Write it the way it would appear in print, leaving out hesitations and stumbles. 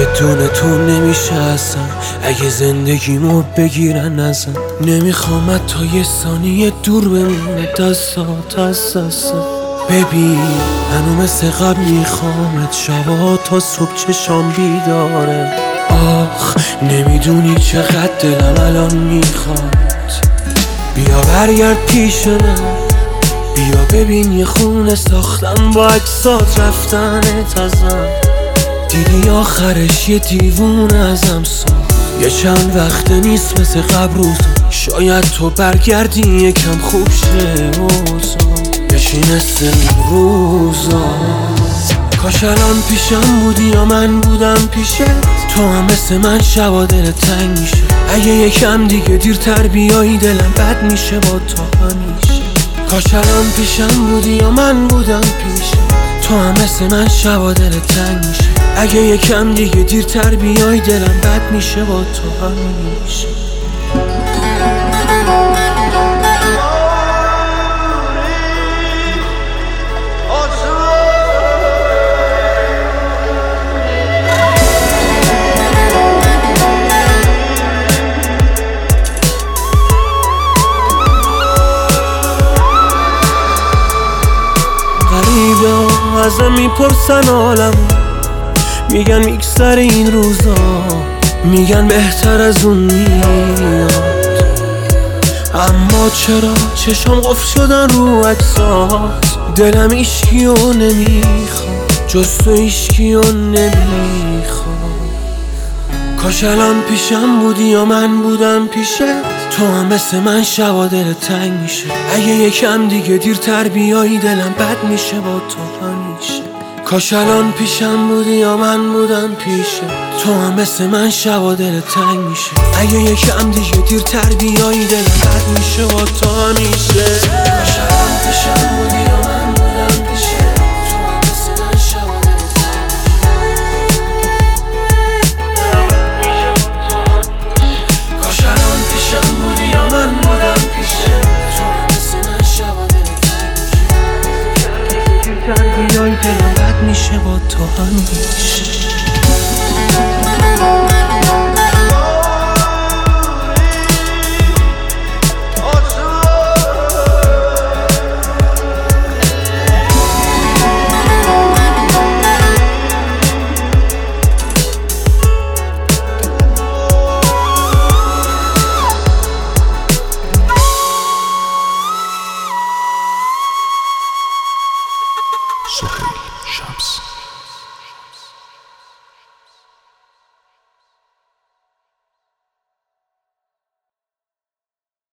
بدون تو نمیشه اصلا، اگه زندگیمو بگیرن ازم. نمیخوام تا یه ثانیه دور بمونه دستات از دستم. ببین هنو مثل قبل میخوامت، شبا تا صبح چشام بیداره. آخ نمیدونی چقدر دلم الان میخواد. بیا برگرد پیش من، بیا ببین یه خونه ساختم با عکسات رفتنت ازم. دیدی آخرش یه دیوونه ازم ساخت. یه چند وقت نیست مثل قبل روزا، شاید تو برگردی یکم خوب شه اوزا، بشی مثل اون روزا. کاش الان پیشم بودی یا من بودم پیشت، تو هم مثل من شبا دل تنگ میشه. اگه یکم دیگه دیرتر بیایی دلم بد میشه با تو همیشه. کاش الان پیشم بودی یا من بودم پیشت، تو هم مثل من شبا دل تنگ میشه. اگه یکم دیگه دیرتر بیای دلم بد میشه با تو همیشه. غریبه ازم میپرسن عالم، میگن میگذر این روزا، میگن بهتر از اون میاد. اما چرا چشم قفل شدن رو عکسات، دلم ایشکیو نمیخواد، جز تو ایشکیو نمیخواد. کاش الان پیشم بودی یا من بودم پیشت، تو هم مثل من شبا دل تنگ میشه. اگه یکم دیگه دیرتر بیایی دلم بد میشه با تو همیشه. کاش الان پیشم بودی یا من بودم پیشت، تو هم مثل من شبا دل تنگ میشه. اگه یکم دیگه دیرتر بیایی دلم بد میشه با تو همیشه. کاش الان پیشم بودی یا من بودم پیشت، تو هم مثل من شبا دل تنگ میشه. کاش الان پیشم بودی یا من بودم پیشت، تو هم مثل من شبا دل تنگ میشه. دیرتر بیایی دلم بد میشه با تو همیشه. سهیل شمس.